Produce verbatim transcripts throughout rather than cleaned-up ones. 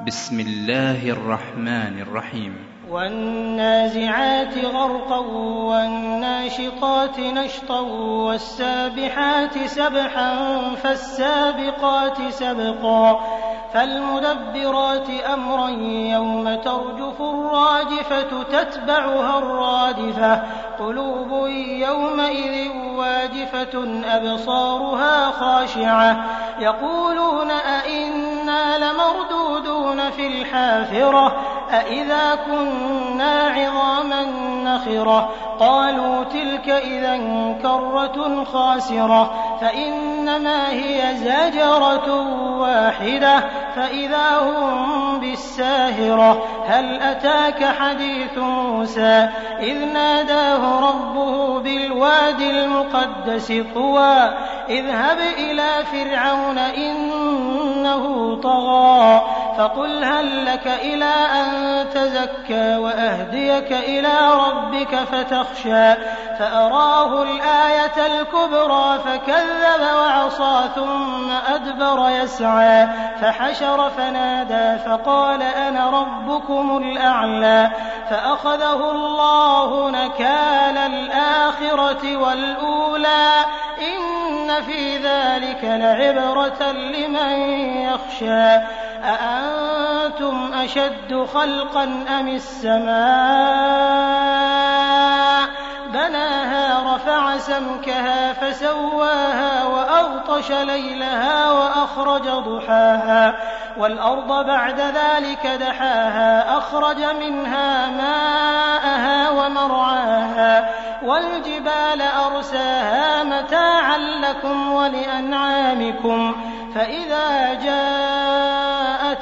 بسم الله الرحمن الرحيم والنازعات غرقا والناشطات نشطا والسابحات سبحا فالسابقات سبقا فالمدبرات أمرا يوم ترجف الراجفة تتبعها الرادفة قلوب يومئذ واجفة أبصارها خاشعة يقولون أئنا لمردودون في الحافرة أئذا كنا عظاما نخرة قالوا تلك إذا كرة خاسرة فإنما هي زجرة واحدة فإذا هم بالساهرة هل أتاك حديث موسى إذ ناداه ربه بالوادي المقدس طوى اذهب إلى فرعون إنه طغى فقل هل لك إلى أن تزكى وأهديك إلى ربك فتخشى فأراه الآية الكبرى فكذب وعصى ثم أدبر يسعى فحشر فنادى فقال أنا ربكم الأعلى فأخذه الله نكال الآخرة والأولى إن في ذلك لعبرة لمن يخشى أأنتم أشد خلقا أم السماء بناها رفع سمكها فسواها وأغطش ليلها وأخرج ضحاها والأرض بعد ذلك دحاها أخرج منها ماءها ومرعاها والجبال أرساها متاعا لكم ولأنعامكم فإذا جاءت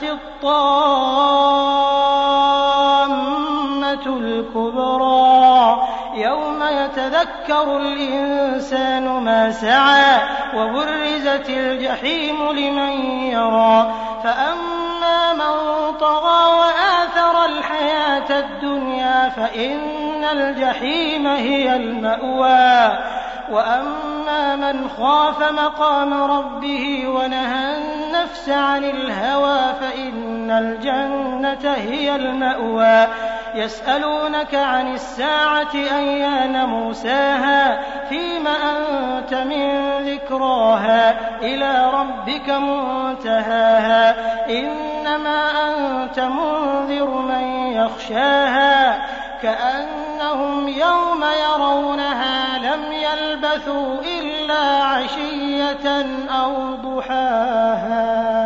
الطامة الكبرى يوم يتذكر الإنسان ما سعى وبرزت الجحيم لمن يرى فأما من طغى وآثر الحياة الدنيا فإن الجحيم هي المأوى وأما من خاف مقام ربه ونهى النفس عن الهوى فإن الجنة هي المأوى يسألونك عن الساعة أيان مرساها فيم أنت من ذكراها إلى ربك منتهاها إنما أنت منذر من يخشاها كأنهم يوم يرونها لم يلبثوا إلا عشية أو ضحاها.